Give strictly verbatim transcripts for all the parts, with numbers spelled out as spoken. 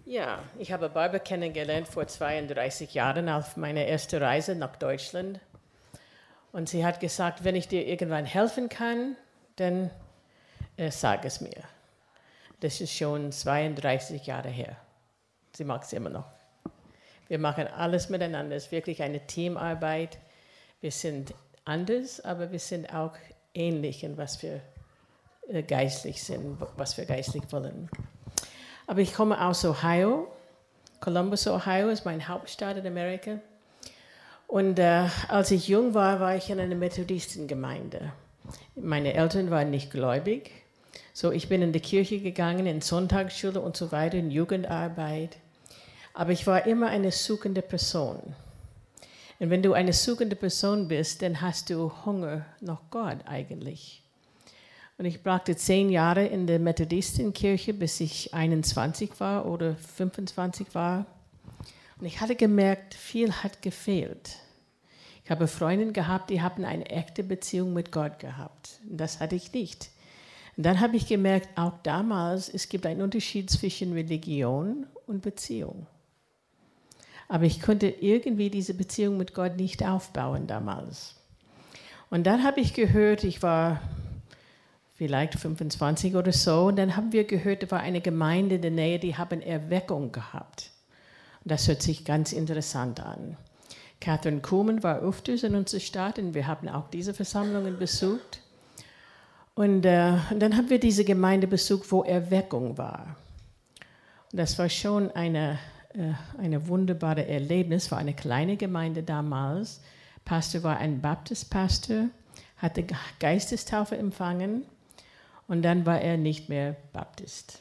Ja, ich habe Barbara kennengelernt vor zweiunddreißig Jahren auf meiner ersten Reise nach Deutschland. Und sie hat gesagt, wenn ich dir irgendwann helfen kann, dann äh, sag es mir. Das ist schon zweiunddreißig Jahre her. Sie mag es immer noch. Wir machen alles miteinander. Es ist wirklich eine Teamarbeit. Wir sind anders, aber wir sind auch ähnlich in was wir äh, geistlich sind, was wir geistlich wollen. Aber ich komme aus Ohio. Columbus, Ohio ist meine Hauptstadt in Amerika. Und äh, als ich jung war, war ich in einer Methodistengemeinde. Meine Eltern waren nicht gläubig. So, ich bin in die Kirche gegangen, in Sonntagsschule und so weiter, in Jugendarbeit. Aber ich war immer eine suchende Person. Und wenn du eine suchende Person bist, dann hast du Hunger nach Gott eigentlich. Und ich brachte zehn Jahre in der Methodistenkirche, bis ich einundzwanzig war oder fünfundzwanzig war. Und ich hatte gemerkt, viel hat gefehlt. Ich habe Freunde gehabt, die haben eine echte Beziehung mit Gott gehabt. Und das hatte ich nicht. Und dann habe ich gemerkt, auch damals, es gibt einen Unterschied zwischen Religion und Beziehung. Aber ich konnte irgendwie diese Beziehung mit Gott nicht aufbauen damals. Und dann habe ich gehört, ich war vielleicht fünfundzwanzig oder so, und dann haben wir gehört, da war eine Gemeinde in der Nähe, die haben Erweckung gehabt. Und das hört sich ganz interessant an. Catherine Kuhlman war öfters in unserer Stadt und wir haben auch diese Versammlungen besucht. Und, äh, und dann haben wir diese Gemeinde besucht, wo Erweckung war. Und das war schon eine, äh, eine wunderbare Erlebnis, war eine kleine Gemeinde damals. Pastor war ein Baptistpastor, hatte Geistestaufe empfangen. Und dann war er nicht mehr Baptist.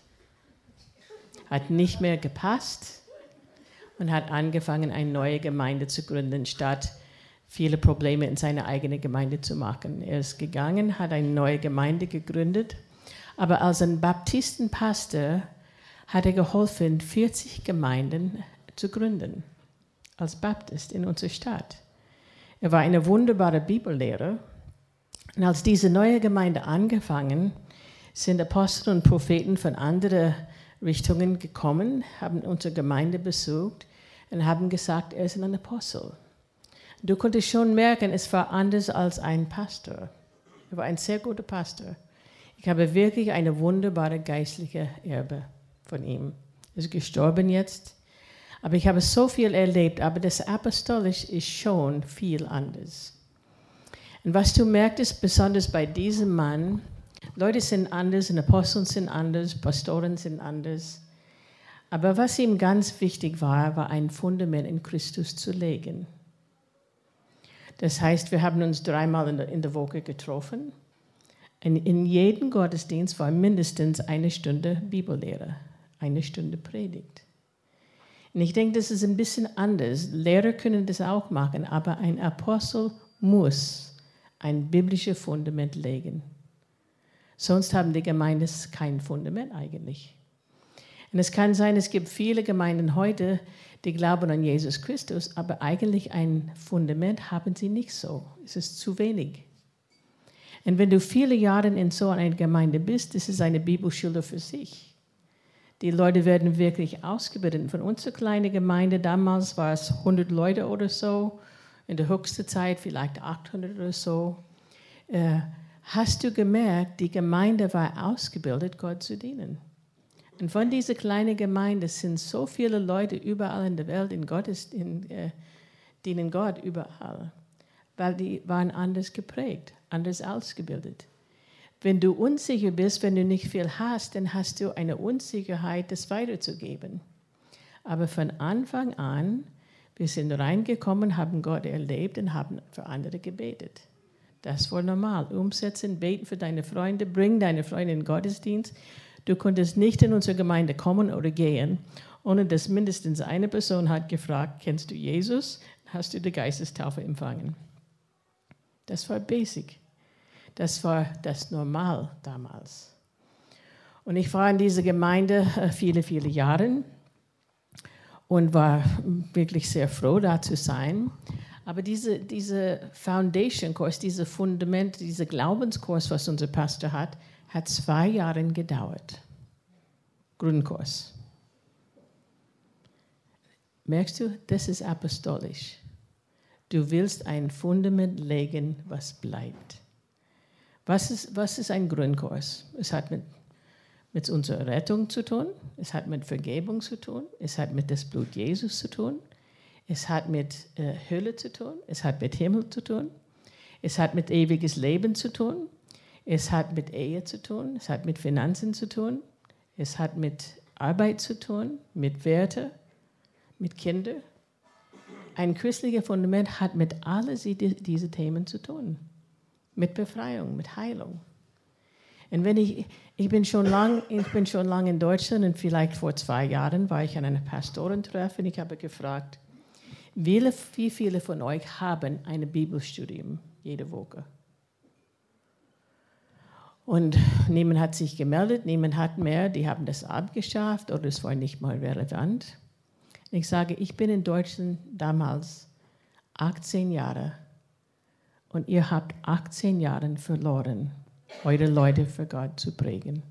Hat nicht mehr gepasst und hat angefangen, eine neue Gemeinde zu gründen, statt viele Probleme in seiner eigenen Gemeinde zu machen. Er ist gegangen, hat eine neue Gemeinde gegründet, aber als ein Baptistenpastor hat er geholfen, vierzig Gemeinden zu gründen, als Baptist in unserer Stadt. Er war eine wunderbare Bibellehrer. Und als diese neue Gemeinde angefangen, sind Apostel und Propheten von anderen Richtungen gekommen, haben unsere Gemeinde besucht und haben gesagt, er ist ein Apostel. Du konntest schon merken, es war anders als ein Pastor. Er war ein sehr guter Pastor. Ich habe wirklich eine wunderbare geistliche Erbe von ihm. Er ist gestorben jetzt. Aber ich habe so viel erlebt, aber das Apostolisch ist schon viel anders. Und was du merktest, besonders bei diesem Mann, Leute sind anders, und Aposteln sind anders, Pastoren sind anders. Aber was ihm ganz wichtig war, war ein Fundament in Christus zu legen. Das heißt, wir haben uns dreimal in der, in der Woche getroffen. Und in jedem Gottesdienst war mindestens eine Stunde Bibellehre, eine Stunde Predigt. Und ich denke, das ist ein bisschen anders. Lehrer können das auch machen, aber ein Apostel muss ein biblisches Fundament legen. Sonst haben die Gemeinden kein Fundament eigentlich. Und es kann sein, es gibt viele Gemeinden heute, die glauben an Jesus Christus, aber eigentlich ein Fundament haben sie nicht so. Es ist zu wenig. Und wenn du viele Jahre in so einer Gemeinde bist, das ist eine Bibelschule für sich. Die Leute werden wirklich ausgebildet. Von unserer kleinen Gemeinde, damals war es hundert Leute oder so, in der höchsten Zeit vielleicht achthundert oder so, äh, hast du gemerkt, die Gemeinde war ausgebildet, Gott zu dienen. Und von dieser kleinen Gemeinde sind so viele Leute überall in der Welt, in Gottes, in, äh, dienen Gott überall, weil die waren anders geprägt, anders ausgebildet. Wenn du unsicher bist, wenn du nicht viel hast, dann hast du eine Unsicherheit, das weiterzugeben. Aber von Anfang an, wir sind reingekommen, haben Gott erlebt und haben für andere gebetet. Das war normal. Umsetzen, beten für deine Freunde, bring deine Freunde in den Gottesdienst. Du konntest nicht in unsere Gemeinde kommen oder gehen, ohne dass mindestens eine Person hat gefragt, kennst du Jesus? Hast du die Geistestaufe empfangen? Das war basic. Das war das Normal damals. Und ich war in dieser Gemeinde viele, viele Jahre und war wirklich sehr froh, da zu sein. Aber diese, diese Foundation-Kurs, dieser Fundament, dieser Glaubenskurs, was unser Pastor hat, hat zwei Jahre gedauert. Grundkurs. merkst du, das ist apostolisch. Du willst ein Fundament legen, was bleibt. Was ist, was ist ein Grundkurs? Es hat mit, mit unserer Rettung zu tun, es hat mit Vergebung zu tun, es hat mit dem Blut Jesus zu tun, es hat mit äh, Hölle zu tun, es hat mit Himmel zu tun, es hat mit ewiges Leben zu tun, es hat mit Ehe zu tun, es hat mit Finanzen zu tun, es hat mit Arbeit zu tun, mit Werte, mit Kindern. Ein christliches Fundament hat mit all diesen Themen zu tun. Mit Befreiung, mit Heilung. Und wenn ich, ich bin schon lang, ich bin schon lang in Deutschland und vielleicht vor zwei Jahren war ich an einem Pastorentreffen und ich habe gefragt, wie viele von euch haben ein Bibelstudium jede Woche? Und niemand hat sich gemeldet, niemand hat mehr, die haben das abgeschafft oder es war nicht mal relevant. Ich sage, ich bin in Deutschland damals achtzehn Jahre und ihr habt achtzehn Jahre verloren, eure Leute für Gott zu prägen.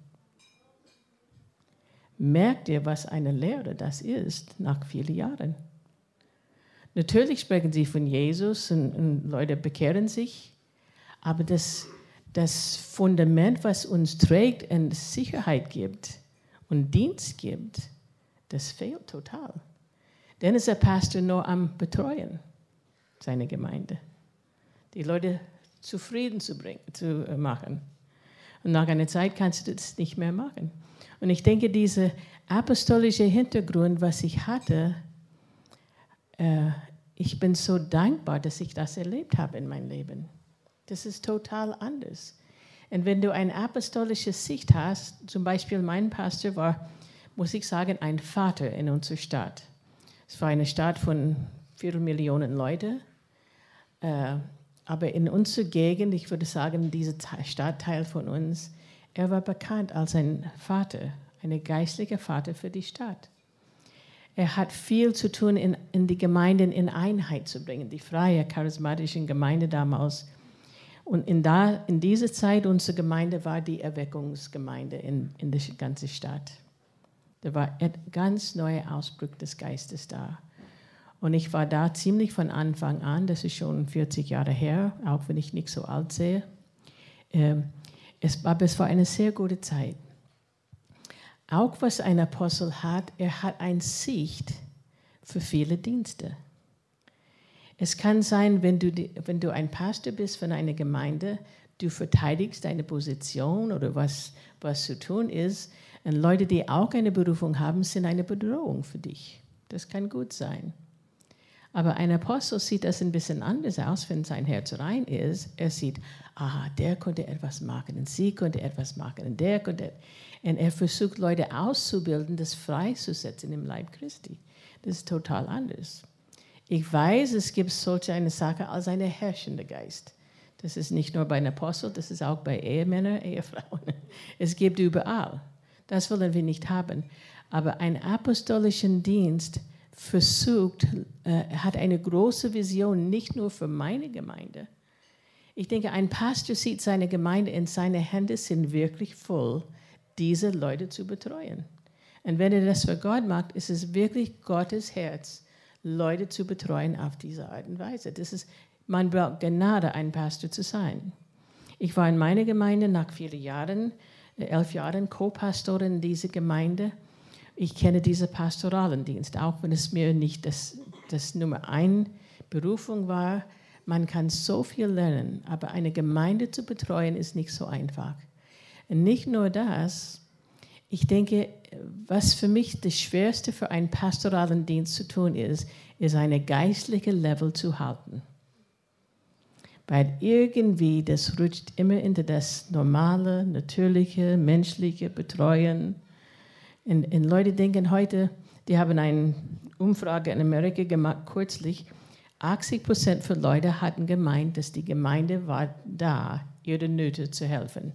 Merkt ihr, was eine Lehre das ist nach vielen Jahren? Natürlich sprechen sie von Jesus und, und Leute bekehren sich, aber das, das Fundament, was uns trägt und Sicherheit gibt und Dienst gibt, das fehlt total. Dann ist der Pastor nur am Betreuen, seine Gemeinde. Die Leute zufrieden zu, bringen, zu machen. Und nach einer Zeit kannst du das nicht mehr machen. Und ich denke, dieser apostolische Hintergrund, was ich hatte, äh, ich bin so dankbar, dass ich das erlebt habe in meinem Leben. Das ist total anders. Und wenn du eine apostolische Sicht hast, zum Beispiel mein Pastor war, muss ich sagen, ein Vater in unserer Stadt. Es war eine Stadt von Viertelmillionen Leuten. Äh, aber in unserer Gegend, ich würde sagen, dieser Stadtteil von uns, er war bekannt als ein Vater, ein geistlicher Vater für die Stadt. Er hat viel zu tun, in, in die Gemeinden in Einheit zu bringen, die freie, charismatische Gemeinde damals. Und in, da, in dieser Zeit, unsere Gemeinde war die Erweckungsgemeinde in, in der ganzen Stadt. Da war ein ganz neuer Ausbruch des Geistes da. Und ich war da ziemlich von Anfang an, das ist schon vierzig Jahre her, auch wenn ich nicht so alt sehe. Ähm, es, aber es war eine sehr gute Zeit. Auch was ein Apostel hat, er hat eine Sicht für viele Dienste. Es kann sein, wenn du, die, wenn du ein Pastor bist von einer Gemeinde, du verteidigst deine Position oder was, was zu tun ist. Und Leute, die auch eine Berufung haben, sind eine Bedrohung für dich. Das kann gut sein. Aber ein Apostel sieht das ein bisschen anders aus, wenn sein Herz rein ist. Er sieht, ah, der konnte etwas machen und sie konnte etwas machen und der konnte. Und er versucht, Leute auszubilden, das freizusetzen im Leib Christi. Das ist total anders. Ich weiß, es gibt solch eine Sache als ein herrschender Geist. Das ist nicht nur bei einem Apostel, das ist auch bei Ehemännern, Ehefrauen. Es gibt überall. Das wollen wir nicht haben. Aber ein apostolischen Dienst versucht, äh, hat eine große Vision, nicht nur für meine Gemeinde. Ich denke, ein Pastor sieht seine Gemeinde und seine Hände sind wirklich voll, diese Leute zu betreuen. Und wenn er das für Gott macht, ist es wirklich Gottes Herz, Leute zu betreuen auf diese Art und Weise. Das ist, man braucht Gnade, ein Pastor zu sein. Ich war in meiner Gemeinde nach vielen Jahren, elf Jahren Co-Pastorin in dieser Gemeinde. Ich kenne diesen pastoralen Dienst, auch wenn es mir nicht das, das Nummer ein Berufung war. Man kann so viel lernen, aber eine Gemeinde zu betreuen ist nicht so einfach. Und nicht nur das, ich denke, was für mich das Schwerste für einen pastoralen Dienst zu tun ist, ist eine geistliche Level zu halten. Weil irgendwie, das rutscht immer into das normale, natürliche, menschliche Betreuen. Und, und Leute denken heute, die haben eine Umfrage in Amerika gemacht, kürzlich, achtzig Prozent von Leuten hatten gemeint, dass die Gemeinde war da, ihre Nöte zu helfen.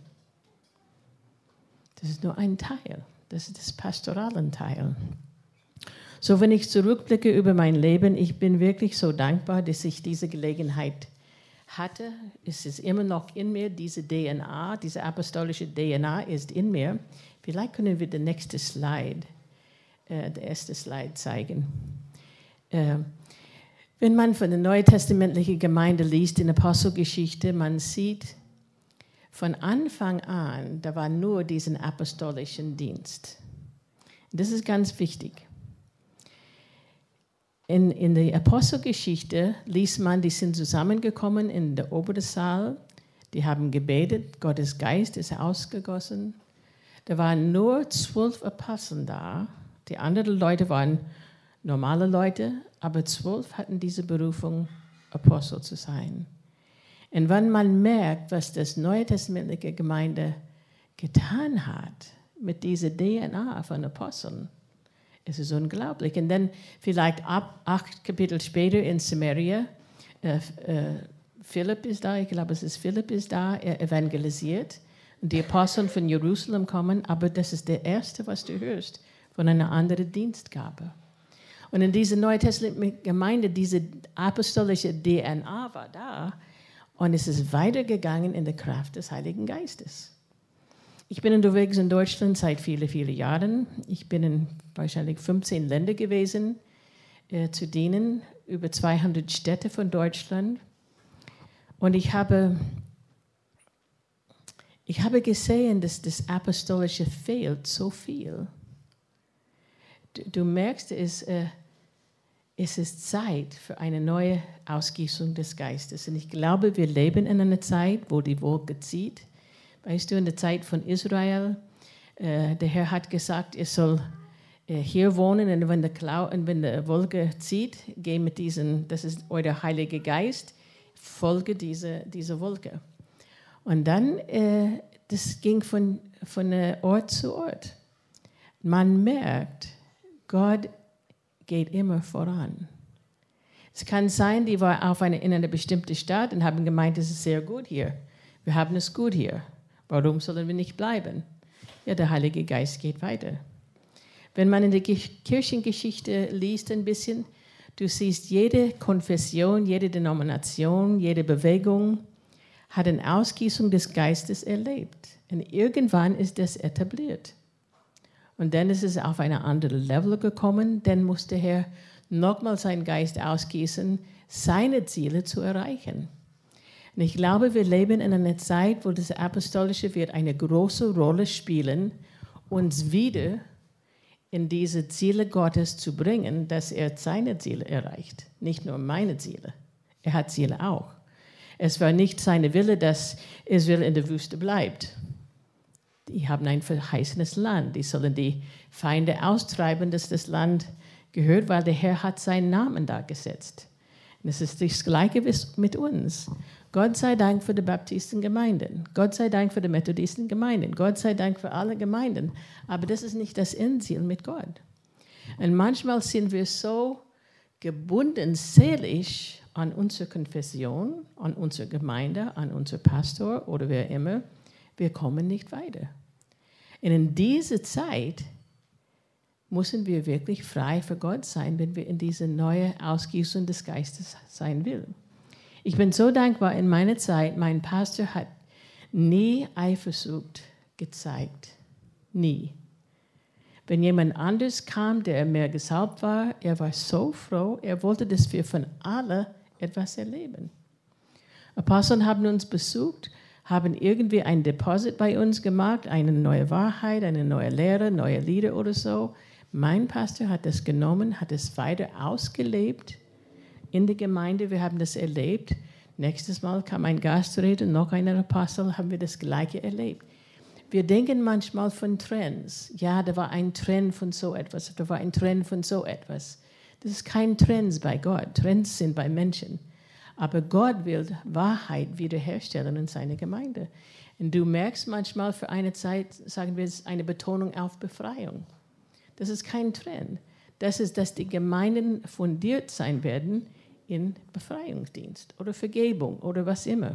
Das ist nur ein Teil, das ist das pastorale Teil. So, wenn ich zurückblicke über mein Leben, ich bin wirklich so dankbar, dass ich diese Gelegenheit hatte. Es ist immer noch in mir, diese D N A, diese apostolische D N A ist in mir. Vielleicht können wir den nächsten Slide, äh, der erste Slide zeigen. Äh, wenn man von der neutestamentlichen Gemeinde liest in der Apostelgeschichte, man sieht von Anfang an, da war nur diesen apostolischen Dienst. Das ist ganz wichtig. In, in der Apostelgeschichte liest man, die sind zusammengekommen in der oberen Saal, die haben gebetet, Gottes Geist ist ausgegossen. Da waren nur zwölf Apostel da, die anderen Leute waren normale Leute, aber zwölf hatten diese Berufung, Apostel zu sein. Und wenn man merkt, was das Neue Testamentliche Gemeinde getan hat mit dieser D N A von Aposteln, es ist unglaublich. Und dann vielleicht ab acht Kapitel später in Samaria, äh, äh, Philipp ist da, ich glaube, es ist Philipp ist da, er evangelisiert. Und die Apostel von Jerusalem kommen, aber das ist der Erste, was du hörst, von einer anderen Dienstgabe. Und in dieser neutestamentlichen Gemeinde, diese apostolische D N A war da und es ist weitergegangen in der Kraft des Heiligen Geistes. Ich bin unterwegs in Deutschland seit vielen, vielen Jahren. Ich bin in wahrscheinlich fünfzehn Ländern gewesen, äh, zu dienen, über zweihundert Städte von Deutschland. Und ich habe, ich habe gesehen, dass das Apostolische fehlt so viel. Du, du merkst, es, äh, es ist Zeit für eine neue Ausgießung des Geistes. Und ich glaube, wir leben in einer Zeit, wo die Wolke zieht. Weißt du, in der Zeit von Israel, äh, der Herr hat gesagt, ihr soll äh, hier wohnen und wenn der, Klau und wenn der Wolke zieht, geh mit diesem, das ist euer Heiliger Geist, folge dieser diese Wolke. Und dann, äh, das ging von, von Ort zu Ort. Man merkt, Gott geht immer voran. Es kann sein, die war auf eine, in einer bestimmten Stadt und haben gemeint, es ist sehr gut hier. Wir haben es gut hier. Warum sollen wir nicht bleiben? Ja, der Heilige Geist geht weiter. Wenn man in der Kirchengeschichte liest ein bisschen, du siehst, jede Konfession, jede Denomination, jede Bewegung hat eine Ausgießung des Geistes erlebt. Und irgendwann ist das etabliert. Und dann ist es auf ein anderes Level gekommen, dann muss der Herr nochmal seinen Geist ausgießen, seine Ziele zu erreichen. Und ich glaube, wir leben in einer Zeit, wo das Apostolische wird eine große Rolle spielen, uns wieder in diese Ziele Gottes zu bringen, dass er seine Ziele erreicht, nicht nur meine Ziele. Er hat Ziele auch. Es war nicht sein Wille, dass Israel in der Wüste bleibt. Die haben ein verheißenes Land. Die sollen die Feinde austreiben, dass das Land gehört, weil der Herr hat seinen Namen da gesetzt. Und es ist das Gleiche mit uns. Gott sei Dank für die Baptistengemeinden. Gott sei Dank für die Methodistengemeinden. Gott sei Dank für alle Gemeinden. Aber das ist nicht das Endziel mit Gott. Und manchmal sind wir so gebunden seelisch an unsere Konfession, an unsere Gemeinde, an unseren Pastor oder wer immer. Wir kommen nicht weiter. Und in dieser Zeit müssen wir wirklich frei für Gott sein, wenn wir in diese neue Ausgießung des Geistes sein wollen. Ich bin so dankbar in meiner Zeit, mein Pastor hat nie Eifersucht gezeigt. Nie. Wenn jemand anders kam, der mehr gesalbt war, er war so froh, er wollte, dass wir von allen etwas erleben. Apostel haben uns besucht, haben irgendwie ein Deposit bei uns gemacht, eine neue Wahrheit, eine neue Lehre, neue Lieder oder so. Mein Pastor hat das genommen, hat es weiter ausgelebt in der Gemeinde. Wir haben das erlebt. Nächstes Mal kam ein Gastredner, noch ein Apostel, haben wir das Gleiche erlebt. Wir denken manchmal von Trends. Ja, da war ein Trend von so etwas, da war ein Trend von so etwas. Das ist kein Trend bei Gott. Trends sind bei Menschen. Aber Gott will Wahrheit wiederherstellen in seiner Gemeinde. Und du merkst manchmal für eine Zeit, sagen wir es, eine Betonung auf Befreiung. Das ist kein Trend. Das ist, dass die Gemeinden fundiert sein werden in Befreiungsdienst oder Vergebung oder was immer.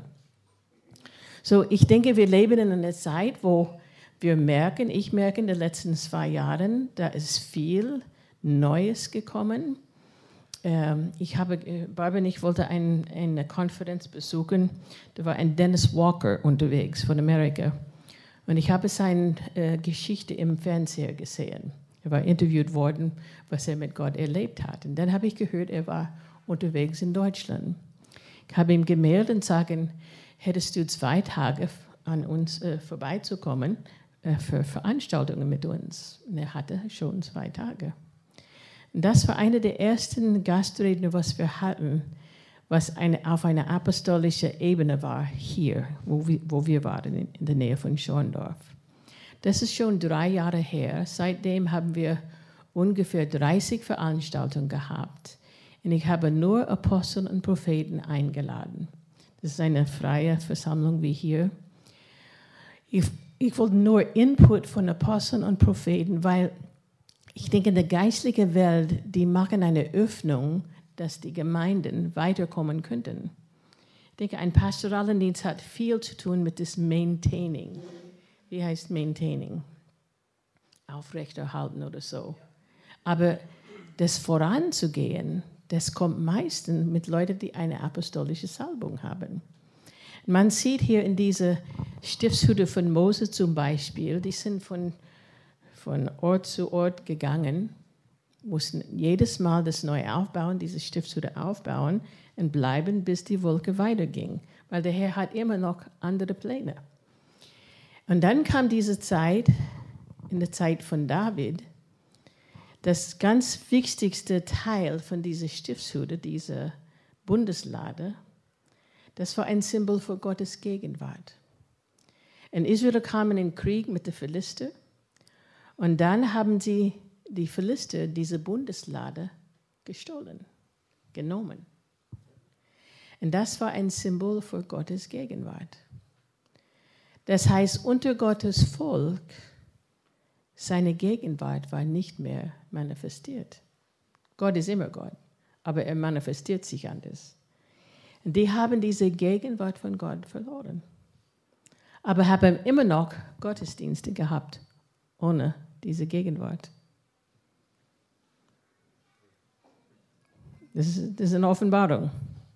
So, ich denke, wir leben in einer Zeit, wo wir merken, ich merke in den letzten zwei Jahren, da ist viel Neues gekommen. Ähm, ich habe, Barbara und ich wollten ein, eine Konferenz besuchen, da war ein Dennis Walker unterwegs von Amerika. Und ich habe seine äh, Geschichte im Fernseher gesehen. Er war interviewt worden, was er mit Gott erlebt hat. Und dann habe ich gehört, er war unterwegs in Deutschland. Ich habe ihm gemeldet und gesagt, hättest du zwei Tage an uns äh, vorbeizukommen äh, für Veranstaltungen mit uns? Und er hatte schon zwei Tage. Und das war eine der ersten Gastreden, was wir hatten, was eine, auf einer apostolischen Ebene war, hier, wo wir, wo wir waren, in, in der Nähe von Schorndorf. Das ist schon drei Jahre her. Seitdem haben wir ungefähr dreißig Veranstaltungen gehabt. Und ich habe nur Apostel und Propheten eingeladen. Das ist eine freie Versammlung wie hier. Ich, ich wollte nur Input von Aposteln und Propheten, weil ich denke, in der geistlichen Welt, die machen eine Öffnung, dass die Gemeinden weiterkommen könnten. Ich denke, ein pastoraler Dienst hat viel zu tun mit dem Maintaining. Wie heißt Maintaining? Aufrechterhalten oder so. Aber das Voranzugehen, das kommt meistens mit Leuten, die eine apostolische Salbung haben. Man sieht hier in diese Stiftshütte von Mose zum Beispiel, die sind von, von Ort zu Ort gegangen, mussten jedes Mal das neu aufbauen, diese Stiftshütte aufbauen und bleiben, bis die Wolke weiterging. Weil der Herr hat immer noch andere Pläne. Und dann kam diese Zeit, in der Zeit von David, das ganz wichtigste Teil von dieser Stiftshütte, diese Bundeslade, das war ein Symbol für Gottes Gegenwart. Und Israel kam in den Krieg mit den Philister und dann haben sie die Philister diese Bundeslade gestohlen, genommen. Und das war ein Symbol für Gottes Gegenwart. Das heißt, unter Gottes Volk, seine Gegenwart war nicht mehr manifestiert. Gott ist immer Gott, aber er manifestiert sich anders. Und die haben diese Gegenwart von Gott verloren. Aber haben immer noch Gottesdienste gehabt, ohne diese Gegenwart. Das ist, das ist eine Offenbarung.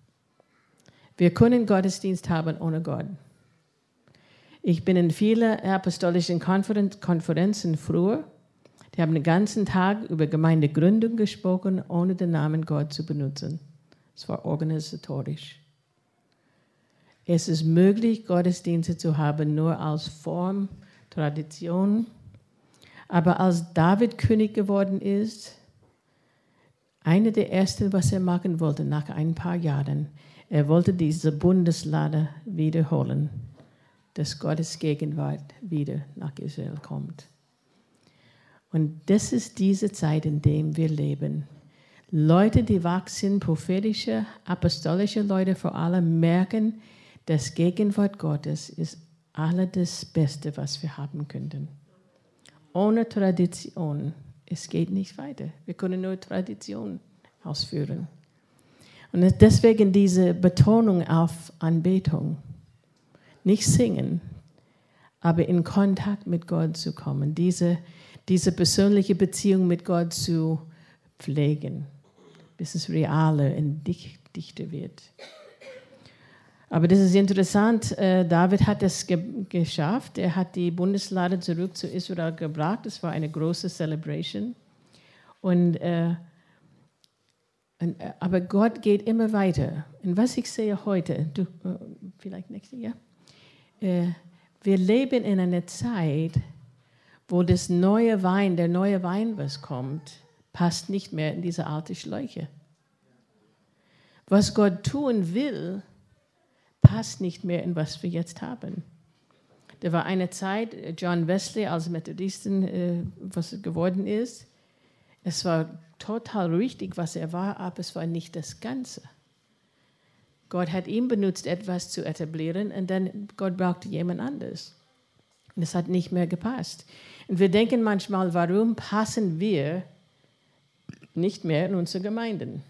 Wir können Gottesdienst haben ohne Gott. Ich bin in vielen apostolischen Konferen- Konferenzen früher. Die haben den ganzen Tag über Gemeindegründung gesprochen, ohne den Namen Gott zu benutzen. Es war organisatorisch. Es ist möglich, Gottesdienste zu haben, nur als Form, Tradition. Aber als David König geworden ist, eine der ersten, was er machen wollte, nach ein paar Jahren, er wollte diese Bundeslade wiederholen, dass Gottes Gegenwart wieder nach Israel kommt. Und das ist diese Zeit, in der wir leben. Leute, die wachsen, prophetische, apostolische Leute vor allem, merken, dass Gegenwart Gottes ist alles das Beste, was wir haben könnten. Ohne Tradition, es geht nicht weiter. Wir können nur Tradition ausführen. Und deswegen diese Betonung auf Anbetung. Nicht singen, aber in Kontakt mit Gott zu kommen, diese, diese persönliche Beziehung mit Gott zu pflegen, bis es realer und dichter wird. Aber das ist interessant, David hat es ge- geschafft, er hat die Bundeslade zurück zu Israel gebracht, es war eine große Celebration. Und, äh, und, aber Gott geht immer weiter. Und was ich sehe heute, du, äh, vielleicht nächstes Jahr, wir leben in einer Zeit, wo das neue Wein, der neue Wein, was kommt, passt nicht mehr in diese alte Schläuche. Was Gott tun will, passt nicht mehr in was wir jetzt haben. Da war eine Zeit, John Wesley als Methodisten, was geworden ist, es war total richtig, was er war, aber es war nicht das Ganze. Gott hat ihn benutzt, etwas zu etablieren, und dann Gott brauchte jemand anderes. Und es hat nicht mehr gepasst. Und wir denken manchmal, warum passen wir nicht mehr in unsere Gemeinden?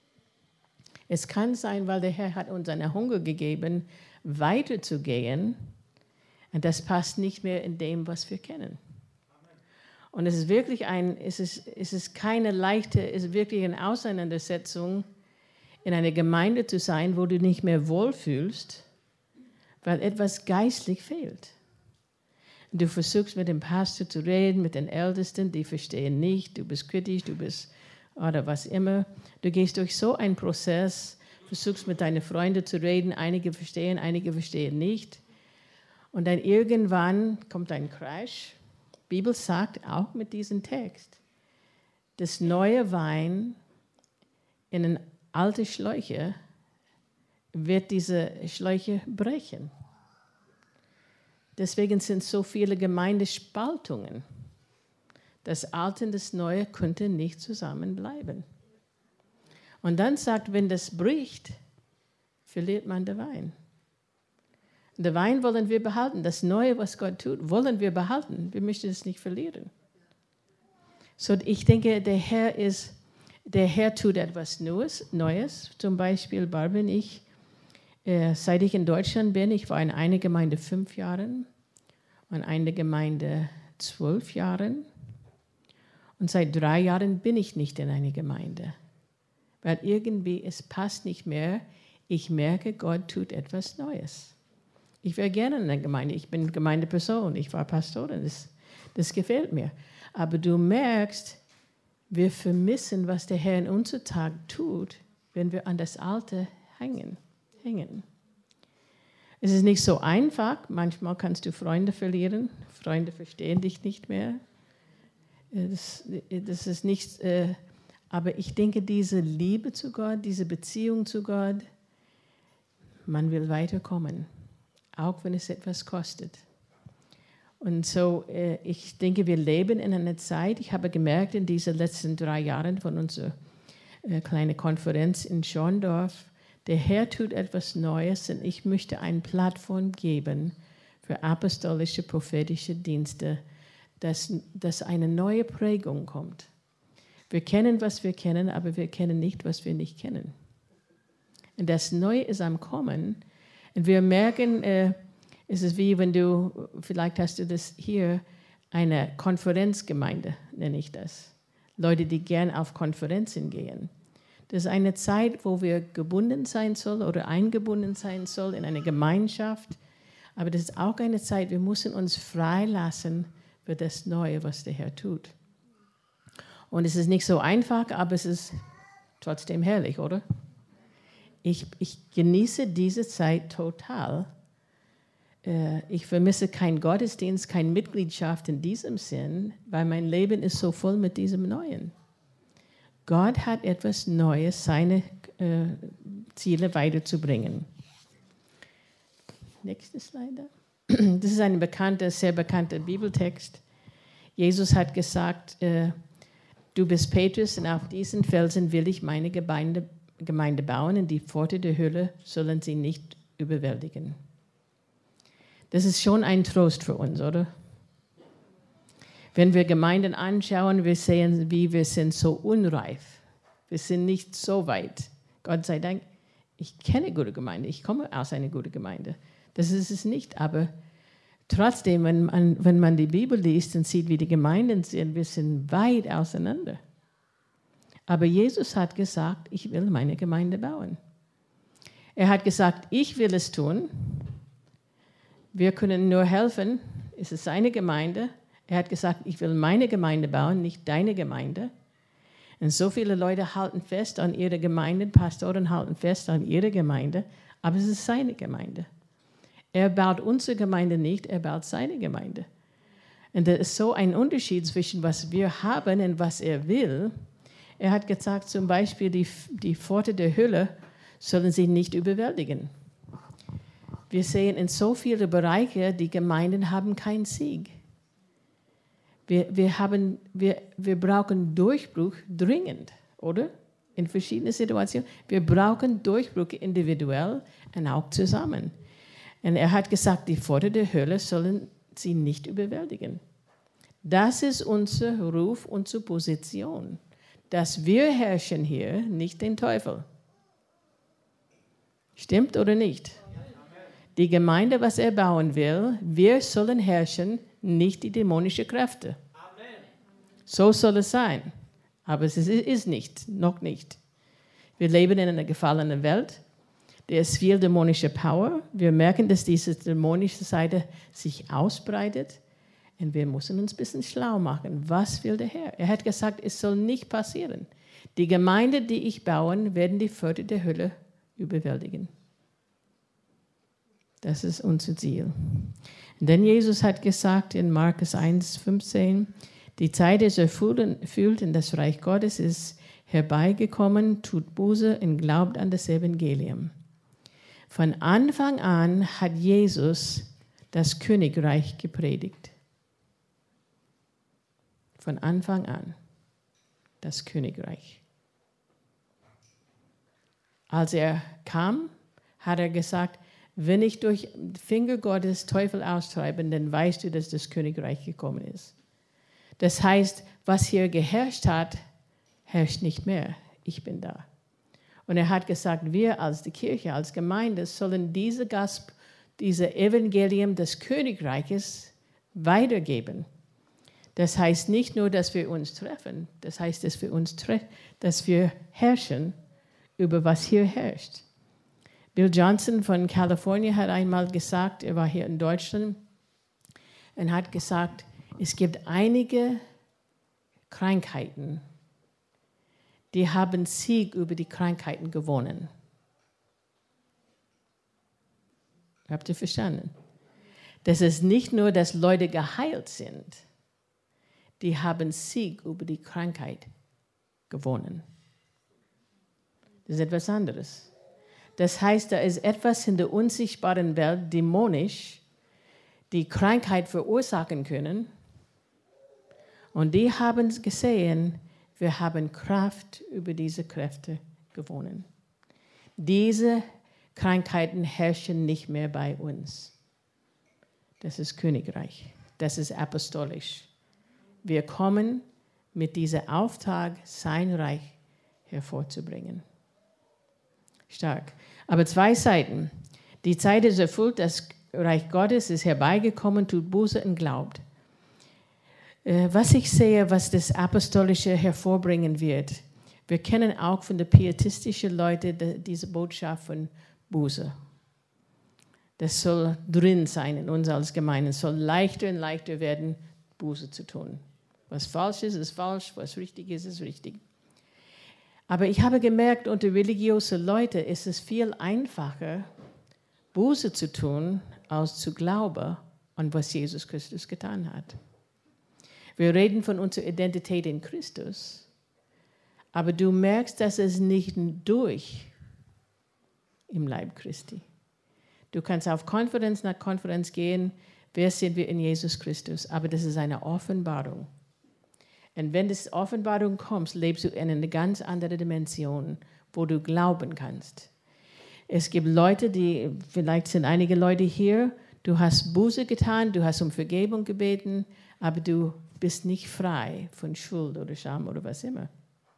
Es kann sein, weil der Herr hat uns einen Hunger gegeben, weiterzugehen, und das passt nicht mehr in dem, was wir kennen. Und es ist wirklich ein, es ist, es ist keine leichte, es ist wirklich eine Auseinandersetzung, in einer Gemeinde zu sein, wo du nicht mehr wohlfühlst, weil etwas geistlich fehlt. Du versuchst mit dem Pastor zu reden, mit den Ältesten, die verstehen nicht, du bist kritisch, du bist oder was immer. Du gehst durch so einen Prozess, versuchst mit deinen Freunden zu reden, einige verstehen, einige verstehen nicht. Und dann irgendwann kommt ein Crash. Die Bibel sagt auch mit diesem Text, das neue Wein in eine alte Schläuche wird diese Schläuche brechen. Deswegen sind so viele Gemeindespaltungen. Das Alte und das Neue könnten nicht zusammenbleiben. Und dann sagt, wenn das bricht, verliert man den Wein. Den Wein wollen wir behalten. Das Neue, was Gott tut, wollen wir behalten. Wir möchten es nicht verlieren. So, ich denke, der Herr ist, der Herr tut etwas Neues. Neues. Zum Beispiel Barbara und ich, äh, seit ich in Deutschland bin, ich war in einer Gemeinde fünf Jahre, in einer Gemeinde zwölf Jahre. Und seit drei Jahren bin ich nicht in einer Gemeinde. Weil irgendwie, es passt nicht mehr. Ich merke, Gott tut etwas Neues. Ich wäre gerne in einer Gemeinde. Ich bin Gemeindeperson. Ich war Pastorin. Das, das gefällt mir. Aber du merkst, wir vermissen, was der Herr in unserem Tag tut, wenn wir an das Alte hängen. hängen. Es ist nicht so einfach. Manchmal kannst du Freunde verlieren. Freunde verstehen dich nicht mehr. Das, das ist nicht, äh, aber ich denke, diese Liebe zu Gott, diese Beziehung zu Gott, man will weiterkommen, auch wenn es etwas kostet. Und so, äh, ich denke, wir leben in einer Zeit, ich habe gemerkt in diesen letzten drei Jahren von unserer äh, kleinen Konferenz in Schorndorf, der Herr tut etwas Neues und ich möchte eine Plattform geben für apostolische, prophetische Dienste, dass, dass eine neue Prägung kommt. Wir kennen, was wir kennen, aber wir kennen nicht, was wir nicht kennen. Und das Neue ist am Kommen. Und wir merken, äh, es ist wie wenn du, vielleicht hast du das hier, eine Konferenzgemeinde, nenne ich das. Leute, die gern auf Konferenzen gehen. Das ist eine Zeit, wo wir gebunden sein sollen oder eingebunden sein sollen in eine Gemeinschaft. Aber das ist auch eine Zeit, wir müssen uns freilassen für das Neue, was der Herr tut. Und es ist nicht so einfach, aber es ist trotzdem herrlich, oder? Ich, ich genieße diese Zeit total. Ich vermisse keinen Gottesdienst, keine Mitgliedschaft in diesem Sinn, weil mein Leben ist so voll mit diesem Neuen. Gott hat etwas Neues, seine äh, Ziele weiterzubringen. Nächste Slide. Das ist ein bekannter, sehr bekannter Bibeltext. Jesus hat gesagt, äh, du bist Petrus und auf diesen Felsen will ich meine Gemeinde, Gemeinde bauen und die Pforte der Hölle sollen sie nicht überwältigen. Das ist schon ein Trost für uns, oder? Wenn wir Gemeinden anschauen, wir sehen, wie wir sind so unreif. Wir sind nicht so weit. Gott sei Dank, ich kenne gute Gemeinde, ich komme aus einer guten Gemeinde. Das ist es nicht, aber trotzdem, wenn man, wenn man die Bibel liest und sieht, wie die Gemeinden sind, wir sind weit auseinander. Aber Jesus hat gesagt, ich will meine Gemeinde bauen. Er hat gesagt, ich will es tun. Wir können nur helfen. Es ist seine Gemeinde. Er hat gesagt, ich will meine Gemeinde bauen, nicht deine Gemeinde. Und so viele Leute halten fest an ihrer Gemeinde, Pastoren halten fest an ihrer Gemeinde, aber es ist seine Gemeinde. Er baut unsere Gemeinde nicht, er baut seine Gemeinde. Und da ist so ein Unterschied zwischen was wir haben und was er will. Er hat gesagt, zum Beispiel, die, die Pforte der Hölle sollen sie nicht überwältigen. Wir sehen in so vielen Bereichen, die Gemeinden haben keinen Sieg. Wir, wir, haben, wir, wir brauchen Durchbruch dringend, oder? In verschiedenen Situationen. Wir brauchen Durchbruch individuell und auch zusammen. Und er hat gesagt, die Pforte der Hölle sollen sie nicht überwältigen. Das ist unser Ruf, unsere Position. Dass wir herrschen hier, nicht den Teufel. Stimmt oder nicht? Die Gemeinde, was er bauen will, wir sollen herrschen, nicht die dämonischen Kräfte. Amen. So soll es sein. Aber es ist nicht, noch nicht. Wir leben in einer gefallenen Welt. Da ist viel dämonische Power. Wir merken, dass diese dämonische Seite sich ausbreitet. Und wir müssen uns ein bisschen schlau machen. Was will der Herr? Er hat gesagt, es soll nicht passieren. Die Gemeinde, die ich baue, werden die Pforten der Hölle überwältigen. Das ist unser Ziel. Denn Jesus hat gesagt in Markus eins, fünfzehn, die Zeit ist erfüllt und das Reich Gottes ist herbeigekommen, tut Buße und glaubt an das Evangelium. Von Anfang an hat Jesus das Königreich gepredigt. Von Anfang an das Königreich. Als er kam, hat er gesagt, wenn ich durch Finger Gottes Teufel austreibe, dann weißt du, dass das Königreich gekommen ist. Das heißt, was hier geherrscht hat, herrscht nicht mehr. Ich bin da. Und er hat gesagt, wir als die Kirche, als Gemeinde sollen diese Gasp, diese Evangelium des Königreiches weitergeben. Das heißt nicht nur, dass wir uns treffen, das heißt, dass wir uns tre- dass wir herrschen über was hier herrscht. Bill Johnson von Kalifornien hat einmal gesagt, er war hier in Deutschland und hat gesagt, es gibt einige Krankheiten, die haben Sieg über die Krankheiten gewonnen. Habt ihr verstanden? Das ist nicht nur, dass Leute geheilt sind, die haben Sieg über die Krankheit gewonnen. Das ist etwas anderes. Das heißt, da ist etwas in der unsichtbaren Welt dämonisch, die Krankheit verursachen können. Und die haben gesehen, wir haben Kraft über diese Kräfte gewonnen. Diese Krankheiten herrschen nicht mehr bei uns. Das ist Königreich. Das ist apostolisch. Wir kommen mit diesem Auftrag, sein Reich hervorzubringen. Stark. Aber zwei Seiten. Die Zeit ist erfüllt, das Reich Gottes ist herbeigekommen, tut Buße und glaubt. Was ich sehe, was das Apostolische hervorbringen wird, wir kennen auch von den pietistischen Leuten diese Botschaft von Buße. Das soll drin sein in uns als Gemeinde. Es soll leichter und leichter werden, Buße zu tun. Was falsch ist, ist falsch. Was richtig ist, ist richtig. Aber ich habe gemerkt, unter religiösen Leuten ist es viel einfacher, Buße zu tun, als zu glauben an was Jesus Christus getan hat. Wir reden von unserer Identität in Christus, aber du merkst, dass es nicht durch im Leib Christi. Du kannst auf Konferenz nach Konferenz gehen, wer sind wir in Jesus Christus, aber das ist eine Offenbarung. Und wenn das Offenbarung kommt, lebst du in einer ganz anderen Dimension, wo du glauben kannst. Es gibt Leute, die, vielleicht sind einige Leute hier, du hast Buße getan, du hast um Vergebung gebeten, aber du bist nicht frei von Schuld oder Scham oder was immer.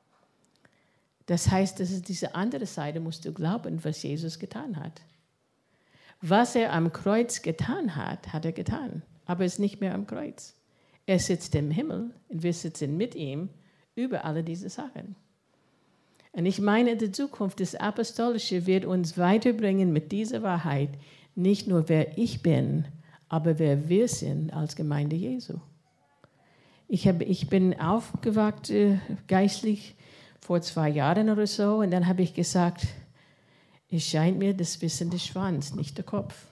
Das heißt, das ist diese andere Seite, musst du glauben, was Jesus getan hat. Was er am Kreuz getan hat, hat er getan, aber er ist nicht mehr am Kreuz. Er sitzt im Himmel und wir sitzen mit ihm über alle diese Sachen. Und ich meine, die Zukunft des Apostolische wird uns weiterbringen mit dieser Wahrheit, nicht nur wer ich bin, aber wer wir sind als Gemeinde Jesu. Ich, hab, ich bin aufgewacht äh, geistlich vor zwei Jahren oder so und dann habe ich gesagt, es scheint mir, das Wissen der Schwanz, nicht der Kopf.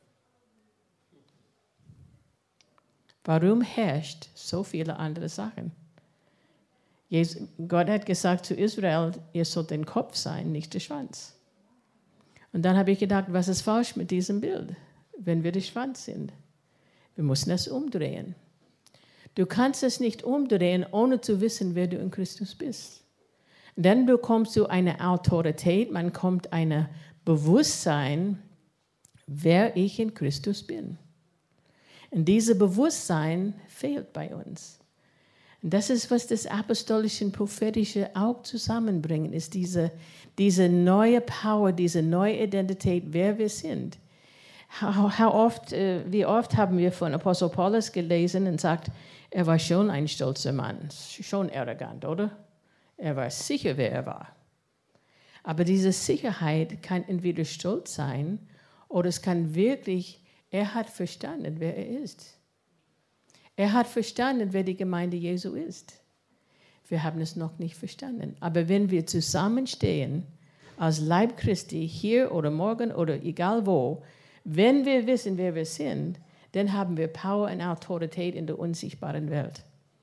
Warum herrscht so viele andere Sachen? Jesus, Gott hat gesagt zu Israel, ihr sollt den Kopf sein, nicht der Schwanz. Und dann habe ich gedacht, was ist falsch mit diesem Bild, wenn wir der Schwanz sind? Wir müssen es umdrehen. Du kannst es nicht umdrehen, ohne zu wissen, wer du in Christus bist. Dann bekommst du eine Autorität, man kommt ein Bewusstsein, wer ich in Christus bin. Und dieses Bewusstsein fehlt bei uns. Und das ist, was das Apostolische und Prophetische auch zusammenbringen, ist diese, diese neue Power, diese neue Identität, wer wir sind. How, how oft, äh, wie oft haben wir von Apostel Paulus gelesen und sagt, er war schon ein stolzer Mann, schon arrogant, oder? Er war sicher, wer er war. Aber diese Sicherheit kann entweder Stolz sein oder es kann wirklich, er hat verstanden, wer er ist. Er hat verstanden, wer die Gemeinde Jesu ist. Wir haben es noch nicht verstanden. Aber wenn wir zusammenstehen, als Leib Christi, hier oder morgen oder egal wo, wenn wir wissen, wer wir sind, dann haben wir Power und Autorität in der unsichtbaren Welt.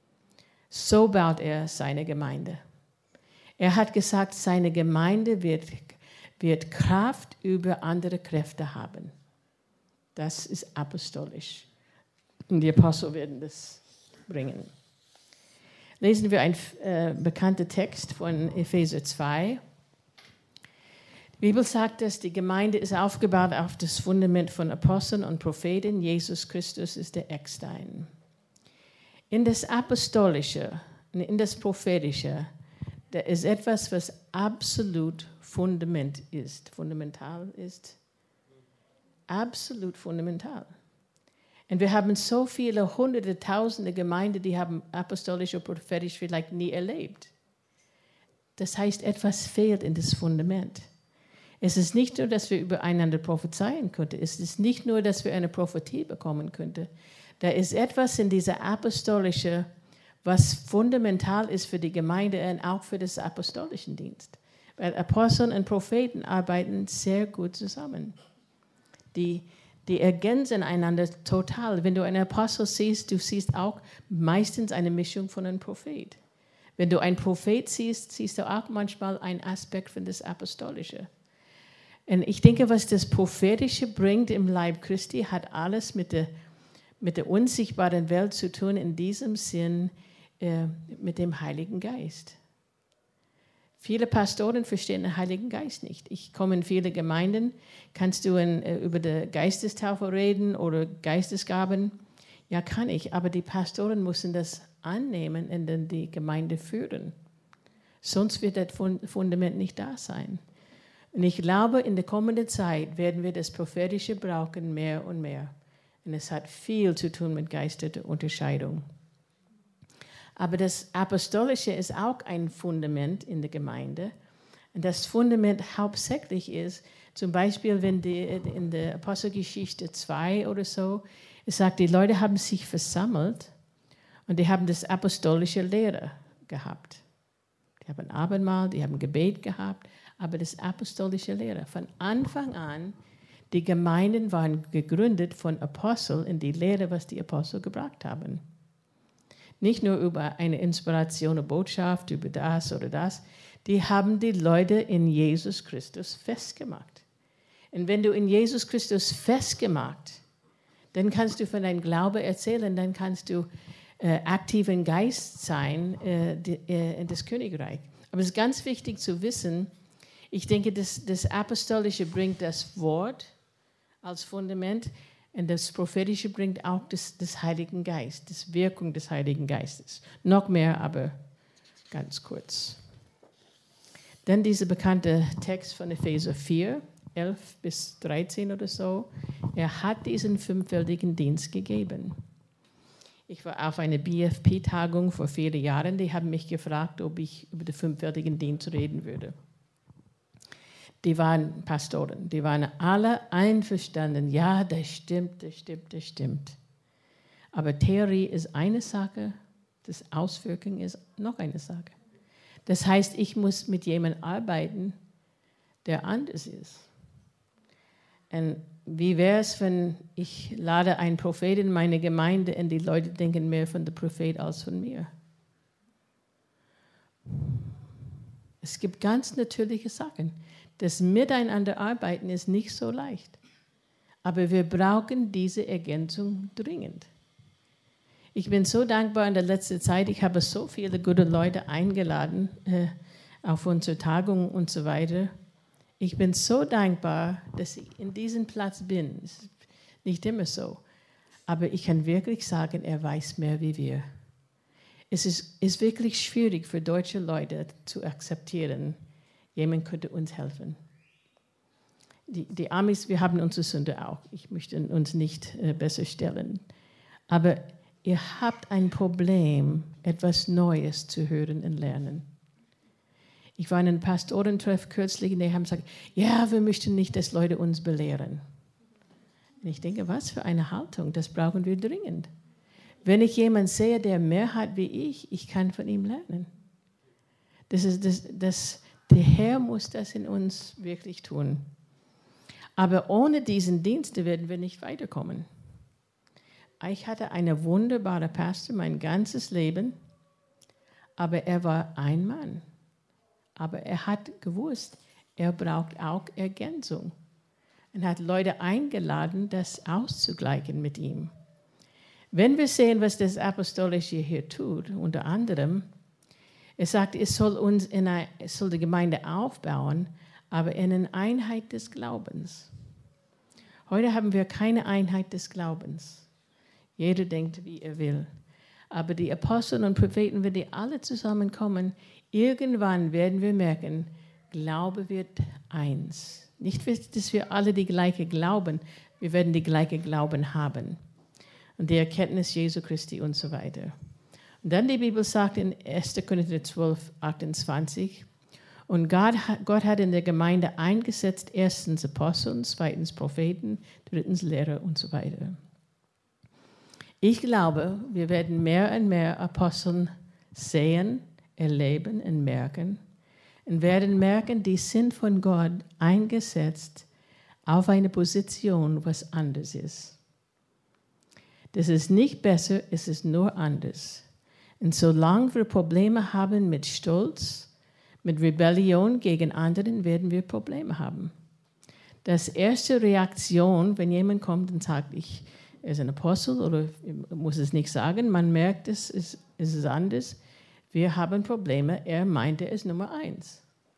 So baut er seine Gemeinde. Er hat gesagt, seine Gemeinde wird, wird Kraft über andere Kräfte haben. Das ist apostolisch. Und die Apostel werden das bringen. Lesen wir einen äh, bekannten Text von Epheser zwei. Die Bibel sagt, dass die Gemeinde ist aufgebaut auf das Fundament von Aposteln und Propheten. Jesus Christus ist der Eckstein. In das Apostolische, in das Prophetische, da ist etwas, was absolut Fundament ist. Fundamental ist. Absolut fundamental. Und wir haben so viele hunderte, tausende Gemeinden, die haben apostolisch oder prophetisch vielleicht nie erlebt. Das heißt, etwas fehlt in das Fundament. Es ist nicht nur, dass wir übereinander prophezeien könnten. Es ist nicht nur, dass wir eine Prophetie bekommen könnten. Da ist etwas in dieser apostolische, was fundamental ist für die Gemeinde und auch für das apostolischen Dienst. Weil Apostel und Propheten arbeiten sehr gut zusammen. Die, die ergänzen einander total. Wenn du einen Apostel siehst, du siehst auch meistens eine Mischung von einem Prophet. Wenn du einen Prophet siehst, siehst du auch manchmal einen Aspekt von das Apostolische. Und ich denke, was das Prophetische bringt im Leib Christi, hat alles mit der, mit der unsichtbaren Welt zu tun, in diesem Sinn äh, mit dem Heiligen Geist. Viele Pastoren verstehen den Heiligen Geist nicht. Ich komme in viele Gemeinden, kannst du in, äh, über die Geistestaufe reden oder Geistesgaben? Ja, kann ich, aber die Pastoren müssen das annehmen und dann die Gemeinde führen. Sonst wird das Fundament nicht da sein. Und ich glaube, in der kommenden Zeit werden wir das Prophetische brauchen mehr und mehr. Und es hat viel zu tun mit geistiger Unterscheidung. Aber das Apostolische ist auch ein Fundament in der Gemeinde. Und das Fundament hauptsächlich ist, zum Beispiel, wenn die, in der Apostelgeschichte zwei oder so, es sagt, die Leute haben sich versammelt und die haben das apostolische Lehre gehabt. Die haben Abendmahl, die haben Gebet gehabt, aber das apostolische Lehre. Von Anfang an, die Gemeinden waren gegründet von Aposteln in die Lehre, was die Apostel gebracht haben. Nicht nur über eine Inspiration, eine Botschaft, über das oder das. Die haben die Leute in Jesus Christus festgemacht. Und wenn du in Jesus Christus festgemacht, dann kannst du von deinem Glaube erzählen, dann kannst du äh, aktiv im Geist sein äh, die, äh, in das Königreich. Aber es ist ganz wichtig zu wissen, ich denke, das, das Apostolische bringt das Wort als Fundament und das Prophetische bringt auch das, das Heiligen Geist, das Wirkung des Heiligen Geistes. Noch mehr, aber ganz kurz. Dann dieser bekannte Text von Epheser vier, elf bis dreizehn oder so. Er hat diesen fünffältigen Dienst gegeben. Ich war auf einer B F P-Tagung vor vielen Jahren, die haben mich gefragt, ob ich über den fünffältigen Dienst reden würde. Die waren Pastoren, die waren alle einverstanden. Ja, das stimmt, das stimmt, das stimmt. Aber Theorie ist eine Sache, das Auswirken ist noch eine Sache. Das heißt, ich muss mit jemandem arbeiten, der anders ist. Und wie wäre es, wenn ich lade einen Prophet in meine Gemeinde und die Leute denken mehr von dem Prophet als von mir? Es gibt ganz natürliche Sachen. Das Miteinander arbeiten ist nicht so leicht. Aber wir brauchen diese Ergänzung dringend. Ich bin so dankbar in der letzten Zeit. Ich habe so viele gute Leute eingeladen äh, auf unsere Tagungen und so weiter. Ich bin so dankbar, dass ich in diesem Platz bin. Es ist nicht immer so. Aber ich kann wirklich sagen, er weiß mehr wie wir. Es ist, ist wirklich schwierig für deutsche Leute zu akzeptieren, jemand könnte uns helfen. Die, die Amis, wir haben unsere Sünde auch. Ich möchte uns nicht äh, besser stellen. Aber ihr habt ein Problem, etwas Neues zu hören und lernen. Ich war in einem Pastorentreff kürzlich und die haben gesagt, ja, wir möchten nicht, dass Leute uns belehren. Und ich denke, was für eine Haltung, das brauchen wir dringend. Wenn ich jemanden sehe, der mehr hat wie ich, ich kann von ihm lernen. Das ist das, das, der Herr muss das in uns wirklich tun. Aber ohne diesen Dienste werden wir nicht weiterkommen. Ich hatte einen wunderbaren Pastor mein ganzes Leben, aber er war ein Mann. Aber er hat gewusst, er braucht auch Ergänzung. Und hat Leute eingeladen, das auszugleichen mit ihm. Wenn wir sehen, was das Apostolische hier tut, unter anderem, es sagt, es soll uns in eine, es soll die Gemeinde aufbauen, aber in eine Einheit des Glaubens. Heute haben wir keine Einheit des Glaubens. Jeder denkt, wie er will. Aber die Apostel und Propheten, wenn die alle zusammenkommen, irgendwann werden wir merken, Glaube wird eins. Nicht, dass wir alle die gleiche glauben, wir werden die gleiche Glauben haben. Und die Erkenntnis Jesu Christi und so weiter. Und dann die Bibel sagt in erster Korinther zwölf, achtundzwanzig, und Gott, Gott hat in der Gemeinde eingesetzt, erstens Aposteln, zweitens Propheten, drittens Lehrer und so weiter. Ich glaube, wir werden mehr und mehr Aposteln sehen, erleben und merken und werden merken, die sind von Gott eingesetzt auf eine Position, was anders ist. Das ist nicht besser, es ist nur anders. Und solange wir Probleme haben mit Stolz, mit Rebellion gegen anderen, werden wir Probleme haben. Das erste Reaktion, wenn jemand kommt und sagt, ich er ist ein Apostel oder muss es nicht sagen, man merkt, es ist, es ist anders. Wir haben Probleme, er meinte, er ist Nummer eins.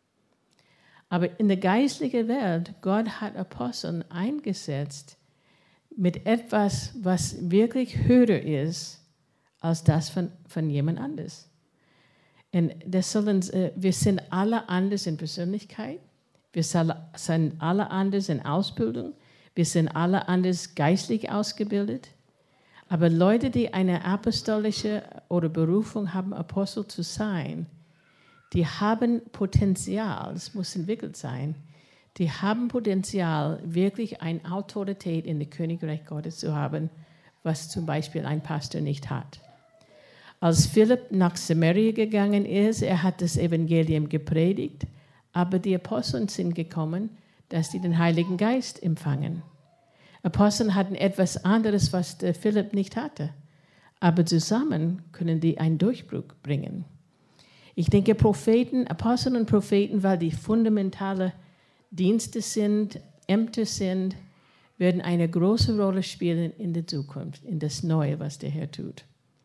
Aber in der geistlichen Welt, Gott hat Aposteln eingesetzt mit etwas, was wirklich höher ist als das von, von jemand anders. Und das sollen, wir sind alle anders in Persönlichkeit, wir sind alle anders in Ausbildung, wir sind alle anders geistlich ausgebildet. Aber Leute, die eine apostolische oder Berufung haben, Apostel zu sein, die haben Potenzial, es muss entwickelt sein, die haben Potenzial, wirklich eine Autorität in dem Königreich Gottes zu haben, was zum Beispiel ein Pastor nicht hat. Als Philipp nach Samaria gegangen ist, er hat das Evangelium gepredigt, aber die Apostel sind gekommen, dass sie den Heiligen Geist empfangen. Apostel hatten etwas anderes, was der Philipp nicht hatte. Aber zusammen können die einen Durchbruch bringen. Ich denke, Propheten, Apostel und Propheten, weil die fundamentale Dienste sind, Ämter sind, werden eine große Rolle spielen in der Zukunft, in das Neue, was der Herr tut.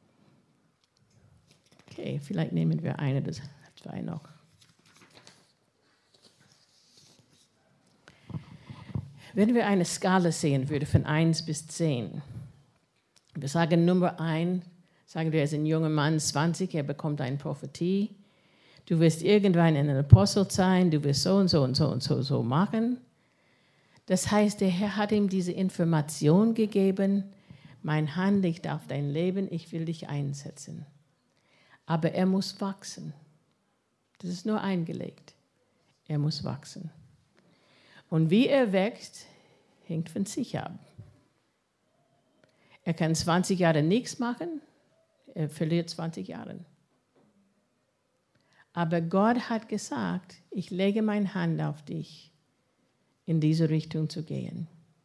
Okay, vielleicht nehmen wir eine oder zwei noch. Wenn wir eine Skala sehen würden von eins bis zehn, wir sagen Nummer eins, sagen wir, er ist ein junger Mann, zwanzig, er bekommt eine Prophetie. Du wirst irgendwann ein Apostel sein, du wirst so und so und so und so, so machen. Das heißt, der Herr hat ihm diese Information gegeben, mein Hand liegt auf dein Leben, ich will dich einsetzen. Aber er muss wachsen. Das ist nur eingelegt. Er muss wachsen. Und wie er wächst, hängt von sich ab. Er kann zwanzig Jahre nichts machen, er verliert zwanzig Jahre. Aber Gott hat gesagt, ich lege meine Hand auf dich, in diese Richtung zu gehen.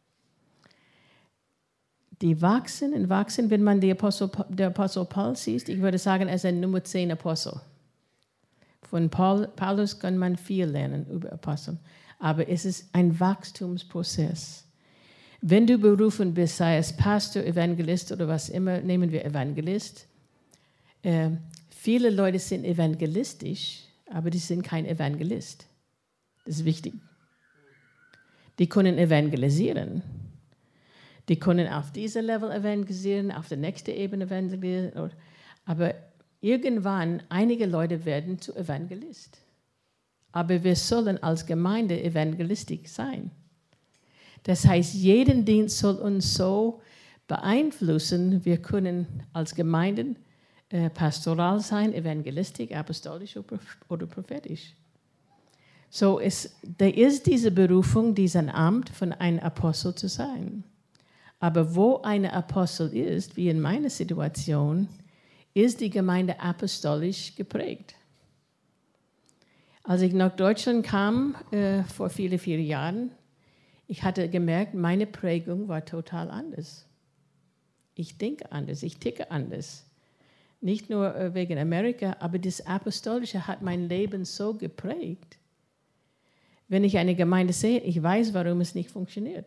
Die wachsen und wachsen, wenn man die Apostel, der Apostel Paul sieht, ich würde sagen, er ist ein Nummer zehn Apostel. Von Paul, Paulus kann man viel lernen über Apostel. Aber es ist ein Wachstumsprozess. Wenn du berufen bist, sei es Pastor, Evangelist oder was immer, nehmen wir Evangelist. Äh, viele Leute sind evangelistisch, aber die sind kein Evangelist. Das ist wichtig. Die können evangelisieren. Die können auf diesem Level evangelisieren, auf der nächsten Ebene evangelisieren. Aber irgendwann, einige Leute werden zu Evangelist. Aber wir sollen als Gemeinde evangelistisch sein. Das heißt, jeden Dienst soll uns so beeinflussen, wir können als Gemeinde äh, pastoral sein, evangelistisch, apostolisch oder prophetisch. So ist, da ist diese Berufung, diesen Amt von einem Apostel zu sein. Aber wo ein Apostel ist, wie in meiner Situation, ist die Gemeinde apostolisch geprägt. Als ich nach Deutschland kam, äh, vor vielen, vielen Jahren, ich hatte gemerkt, meine Prägung war total anders. Ich denke anders, ich ticke anders. Nicht nur äh, wegen Amerika, aber das Apostolische hat mein Leben so geprägt. Wenn ich eine Gemeinde sehe, ich weiß, warum es nicht funktioniert.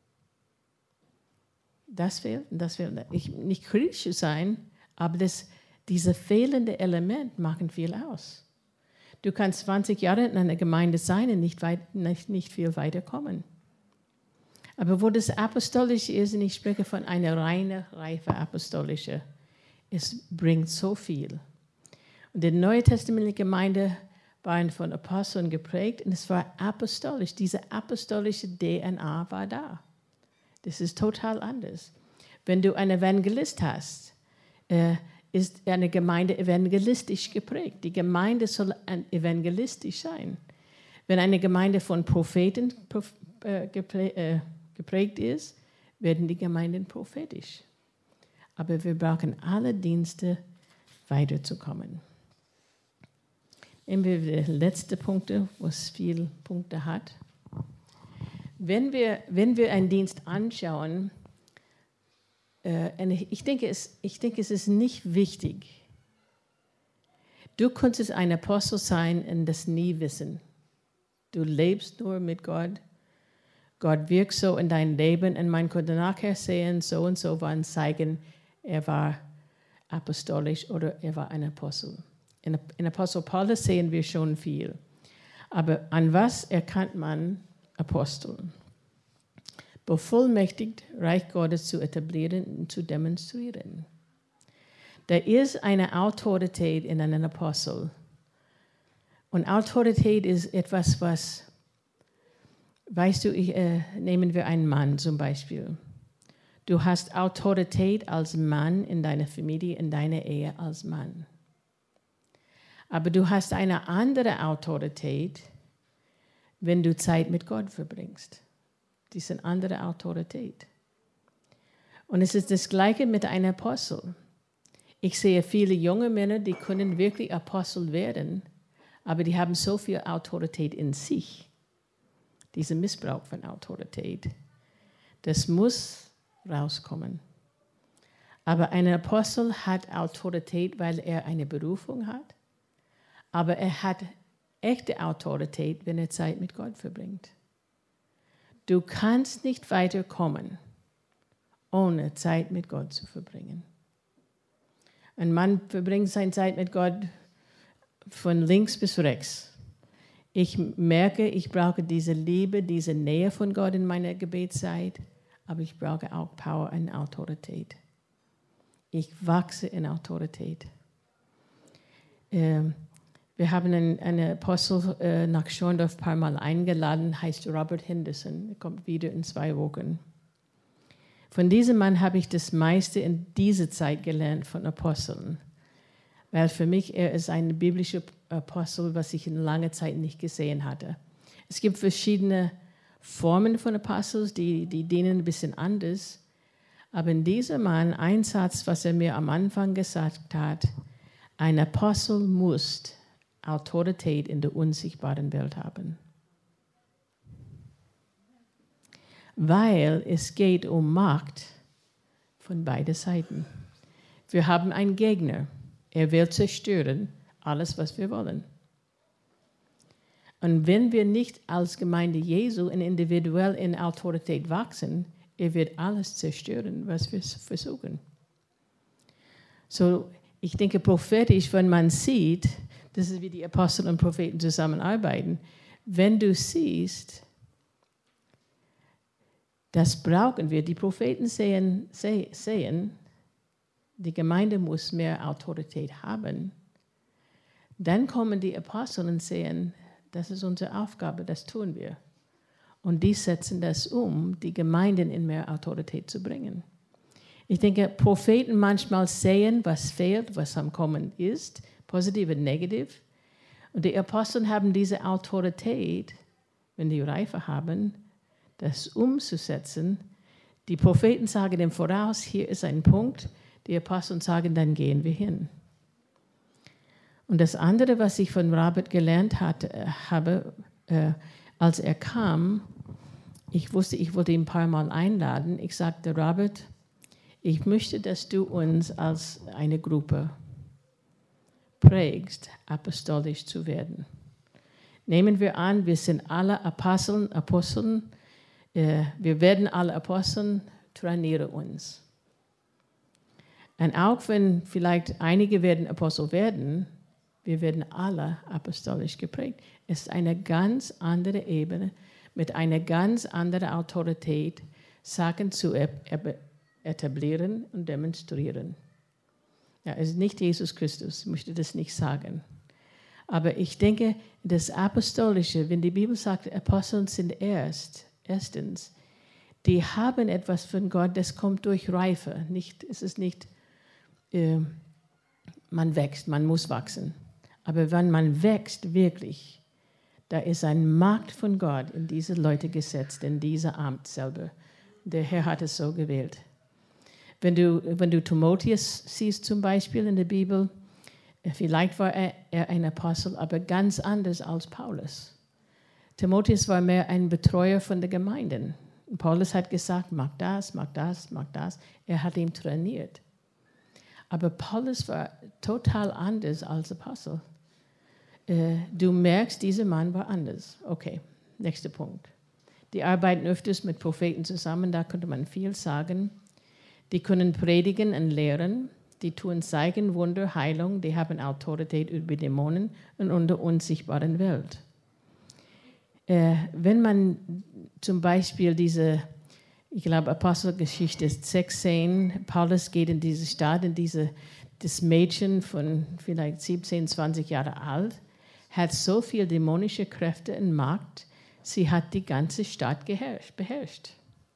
Das fehlt, das fehlt. Ich, nicht kritisch sein, aber das, dieses fehlende Element machen viel aus. Du kannst zwanzig Jahre in einer Gemeinde sein und nicht, weit, nicht, nicht viel weiterkommen. Aber wo das Apostolische ist, und ich spreche von einer reinen, reife Apostolische, es bringt so viel. Und die Neue Testamentliche Gemeinde waren von Aposteln geprägt und es war apostolisch. Diese apostolische D N A war da. Das ist total anders. Wenn du einen Evangelist hast, äh, ist eine Gemeinde evangelistisch geprägt. Die Gemeinde soll evangelistisch sein. Wenn eine Gemeinde von Propheten geprägt ist, werden die Gemeinden prophetisch. Aber wir brauchen alle Dienste, weiterzukommen. Nehmen wir die letzten Punkte, wo es viele Punkte hat. Wenn wir, wenn wir einen Dienst anschauen, äh, ich, denke, es, ich denke, es ist nicht wichtig. Du könntest ein Apostel sein und das nie wissen. Du lebst nur mit Gott. Gott wirkt so in dein Leben und man könnte nachher sehen, so und so waren zeigen, er war apostolisch oder er war ein Apostel. In, in Apostel Paulus sehen wir schon viel. Aber an was erkennt man Apostel? Bevollmächtigt, Reich Gottes zu etablieren und zu demonstrieren. Da ist eine Autorität in einem Apostel. Und Autorität ist etwas, was, weißt du, ich, äh, nehmen wir einen Mann zum Beispiel. Du hast Autorität als Mann in deiner Familie, in deiner Ehe als Mann. Aber du hast eine andere Autorität, wenn du Zeit mit Gott verbringst. Das ist eine andere Autorität. Und es ist das Gleiche mit einem Apostel. Ich sehe viele junge Männer, die können wirklich Apostel werden, aber die haben so viel Autorität in sich. Dieser Missbrauch von Autorität. Das muss rauskommen. Aber ein Apostel hat Autorität, weil er eine Berufung hat. Aber er hat echte Autorität, wenn er Zeit mit Gott verbringt. Du kannst nicht weiterkommen, ohne Zeit mit Gott zu verbringen. Ein Mann verbringt seine Zeit mit Gott von links bis rechts. Ich merke, ich brauche diese Liebe, diese Nähe von Gott in meiner Gebetszeit, aber ich brauche auch Power und Autorität. Ich wachse in Autorität. Ähm, Wir haben einen, einen Apostel äh, nach Schorndorf ein paar Mal eingeladen, heißt Robert Henderson. Er kommt wieder in zwei Wochen. Von diesem Mann habe ich das meiste in dieser Zeit gelernt von Aposteln. Weil für mich er ist ein biblischer Apostel, was ich in langer Zeit nicht gesehen hatte. Es gibt verschiedene Formen von Apostels, die, die dienen ein bisschen anders. Aber in diesem Mann, ein Satz, was er mir am Anfang gesagt hat, ein Apostel muss Autorität in der unsichtbaren Welt haben. Weil es geht um Macht von beiden Seiten. Wir haben einen Gegner. Er will zerstören alles, was wir wollen. Und wenn wir nicht als Gemeinde Jesu und individuell in Autorität wachsen, er wird alles zerstören, was wir versuchen. So, ich denke prophetisch, wenn man sieht, das ist wie die Apostel und Propheten zusammenarbeiten. Wenn du siehst, das brauchen wir. Die Propheten sehen, sehen, die Gemeinde muss mehr Autorität haben. Dann kommen die Apostel und sehen, das ist unsere Aufgabe, das tun wir. Und die setzen das um, die Gemeinden in mehr Autorität zu bringen. Ich denke, Propheten manchmal sehen, was fehlt, was am Kommen ist, positiv und negativ. Und die Apostel haben diese Autorität, wenn die Reife haben, das umzusetzen, Die Propheten sagen im Voraus, hier ist ein Punkt, die Apostel sagen, dann gehen wir hin. Und das andere, was ich von Robert gelernt hat, habe, äh, als er kam, ich wusste, ich wollte ihn ein paar Mal einladen. Ich sagte, Robert, ich möchte, dass du uns als eine Gruppe prägst, apostolisch zu werden. Nehmen wir an, wir sind alle Aposteln, Aposteln, äh, wir werden alle Aposteln, trainiere uns. Und auch wenn vielleicht einige werden Apostel werden, wir werden alle apostolisch geprägt. Es ist eine ganz andere Ebene, mit einer ganz anderen Autorität, Sachen zu etablieren und demonstrieren. Ja, es ist nicht Jesus Christus, ich möchte das nicht sagen. Aber ich denke, das Apostolische, wenn die Bibel sagt, Apostel sind erst, erstens, die haben etwas von Gott, das kommt durch Reife. Nicht, es ist nicht, äh, man wächst, man muss wachsen. Aber wenn man wächst, wirklich, da ist ein Macht von Gott in diese Leute gesetzt, in dieses Amt selber. Der Herr hat es so gewählt. Wenn du, wenn du Timotheus siehst zum Beispiel in der Bibel, vielleicht war er, er ein Apostel, aber ganz anders als Paulus. Timotheus war mehr ein Betreuer von der Gemeinden. Paulus hat gesagt, mach das, mach das, mach das. Er hat ihn trainiert. Aber Paulus war total anders als Apostel. Du merkst, dieser Mann war anders. Okay, nächster Punkt. Die arbeiten öfters mit Propheten zusammen, da könnte man viel sagen. Die können predigen und lehren, die tun Zeichen, Wunder, Heilung, die haben Autorität über Dämonen und in der unsichtbaren Welt. Äh, wenn man zum Beispiel diese, ich glaube Apostelgeschichte sechzehn, Paulus geht in diese Stadt, in diese, das Mädchen von vielleicht siebzehn, zwanzig Jahre alt, hat so viel dämonische Kräfte und Macht, sie hat die ganze Stadt geherrscht, beherrscht.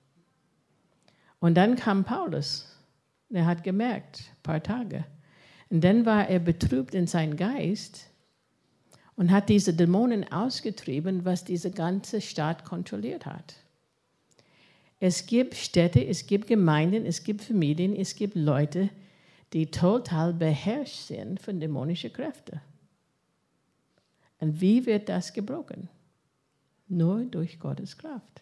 Und dann kam Paulus. Er hat gemerkt, ein paar Tage. Und dann war er betrübt in seinem Geist und hat diese Dämonen ausgetrieben, was diese ganze Stadt kontrolliert hat. Es gibt Städte, es gibt Gemeinden, es gibt Familien, es gibt Leute, die total beherrscht sind von dämonischen Kräften. Und wie wird das gebrochen? Nur durch Gottes Kraft.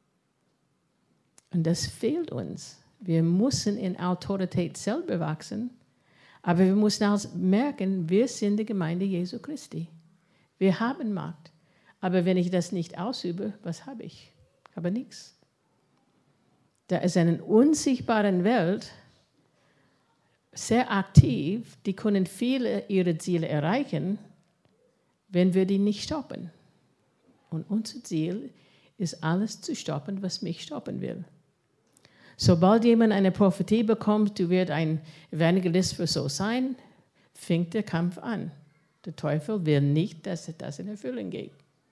Und das fehlt uns. Wir müssen in Autorität selber wachsen, aber wir müssen auch merken, wir sind die Gemeinde Jesu Christi. Wir haben Macht. Aber wenn ich das nicht ausübe, was habe ich? Ich habe nichts. Da ist eine unsichtbare Welt sehr aktiv, die können viele ihre Ziele erreichen, wenn wir die nicht stoppen. Und unser Ziel ist, alles zu stoppen, was mich stoppen will. Sobald jemand eine Prophetie bekommt, du wirst ein Evangelist für so sein, fängt der Kampf an. Der Teufel will nicht, dass das in Erfüllung geht.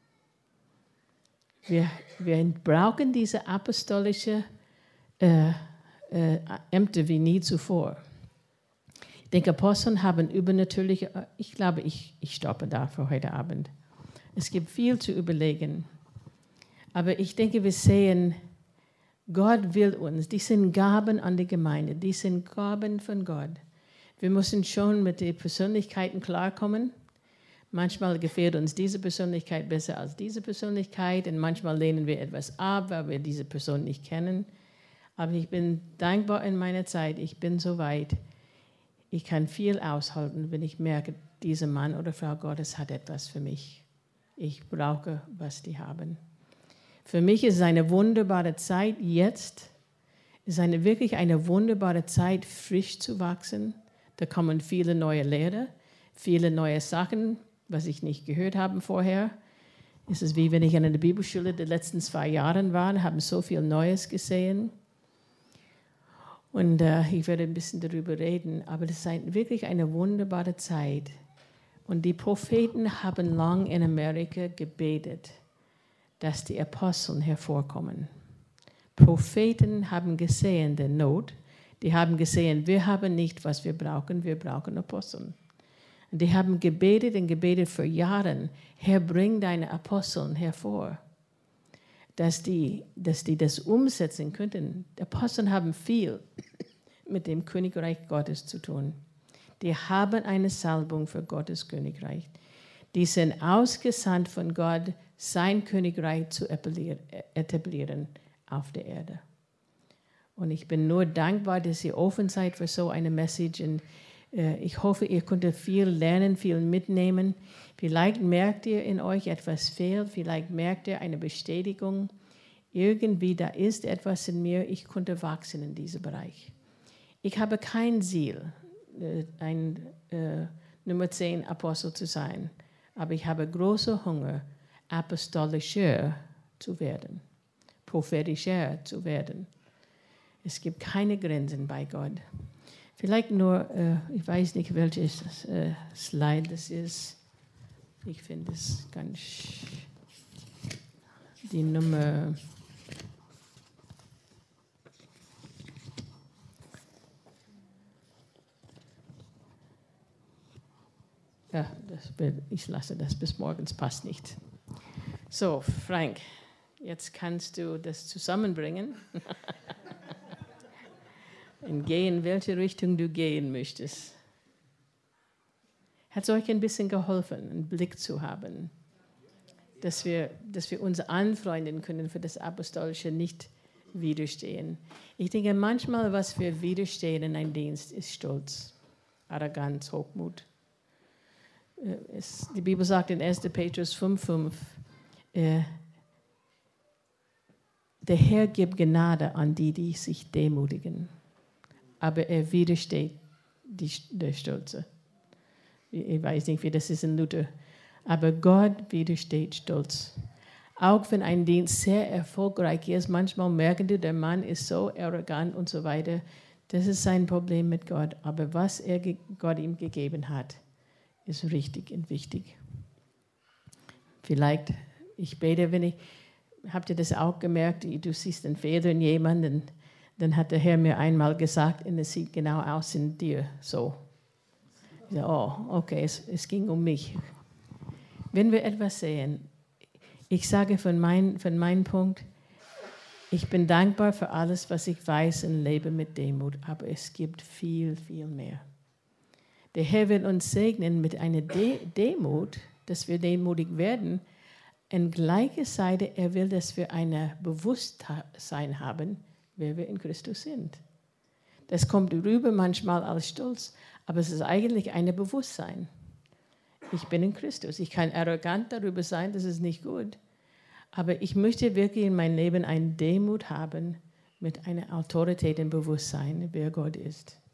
Wir, wir brauchen diese apostolische äh, äh, Ämter wie nie zuvor. Ich denke, Apostel haben übernatürliche, ich glaube, ich, ich stoppe da für heute Abend. Es gibt viel zu überlegen. Aber ich denke, wir sehen, Gott will uns, die sind Gaben an die Gemeinde, die sind Gaben von Gott. Wir müssen schon mit den Persönlichkeiten klarkommen. Manchmal gefällt uns diese Persönlichkeit besser als diese Persönlichkeit und manchmal lehnen wir etwas ab, weil wir diese Person nicht kennen. Aber ich bin dankbar in meiner Zeit, ich bin so weit, ich kann viel aushalten, wenn ich merke, dieser Mann oder Frau Gottes hat etwas für mich. Ich brauche, was die haben. Für mich ist es eine wunderbare Zeit jetzt, ist eine, wirklich eine wunderbare Zeit, frisch zu wachsen. Da kommen viele neue Lehrer, viele neue Sachen, was ich nicht gehört habe vorher. Es ist wie wenn ich in der Bibelschule die letzten zwei Jahre war, haben so viel Neues gesehen. Und äh, ich werde ein bisschen darüber reden, aber es ist ein, wirklich eine wunderbare Zeit. Und die Propheten haben lang in Amerika gebetet, dass die Apostel hervorkommen. Propheten haben gesehen die Not, die haben gesehen, wir haben nicht, was wir brauchen, wir brauchen Apostel. Und die haben gebetet und gebetet für Jahre, Herr, bring deine Apostel hervor. dass die, dass die das umsetzen könnten. Die Apostel haben viel mit dem Königreich Gottes zu tun. Die haben eine Salbung für Gottes Königreich. Die sind ausgesandt von Gott, sein Königreich zu etablieren auf der Erde. Und ich bin nur dankbar, dass ihr offen seid für so eine Message. Und äh, ich hoffe, ihr könnt viel lernen, viel mitnehmen. Vielleicht merkt ihr in euch, etwas fehlt. Vielleicht merkt ihr eine Bestätigung. Irgendwie, da ist etwas in mir, ich konnte wachsen in diesem Bereich. Ich habe kein Ziel, äh, ein äh, Nummer zehn Apostel zu sein. Aber ich habe großen Hunger, apostolischer zu werden, prophetischer zu werden. Es gibt keine Grenzen bei Gott. Vielleicht nur, äh, ich weiß nicht, welches äh, Slide das ist. Ich finde es ganz, die Nummer, ja, das, ich lasse das bis morgens, passt nicht. So, Frank, jetzt kannst du das zusammenbringen. Und gehen, in welche Richtung du gehen möchtest. Hat es euch ein bisschen geholfen, einen Blick zu haben, dass wir, dass wir uns anfreunden können für das Apostolische, nicht widerstehen. Ich denke, manchmal, was wir widerstehen in einem Dienst, ist Stolz, Arroganz, Hochmut. Es, die Bibel sagt in erster Petrus fünf fünf, äh, der Herr gibt Gnade an die, die sich demütigen. Aber er widersteht die, der Stolze. Ich weiß nicht, wie das ist in Luther. Aber Gott widersteht Stolz. Auch wenn ein Dienst sehr erfolgreich ist, manchmal merken die, der Mann ist so arrogant und so weiter. Das ist sein Problem mit Gott. Aber was er Gott ihm gegeben hat, ist richtig und wichtig. Vielleicht, ich bete, wenn ich, habt ihr das auch gemerkt, du siehst einen Fehler in jemandem, dann hat der Herr mir einmal gesagt, und es sieht genau aus in dir so. Ich sage, oh, okay, es, es ging um mich. Wenn wir etwas sehen, ich sage von, mein, von meinem Punkt, ich bin dankbar für alles, was ich weiß und lebe mit Demut, aber es gibt viel, viel mehr. Der Herr will uns segnen mit einer De- Demut, dass wir demutig werden. Und gleichzeitig, er will, dass wir ein Bewusstsein haben, wer wir in Christus sind. Das kommt rüber manchmal als Stolz, aber es ist eigentlich ein Bewusstsein. Ich bin in Christus. Ich kann arrogant darüber sein, das ist nicht gut. Aber ich möchte wirklich in meinem Leben eine Demut haben mit einer Autorität und Bewusstsein, wer Gott ist.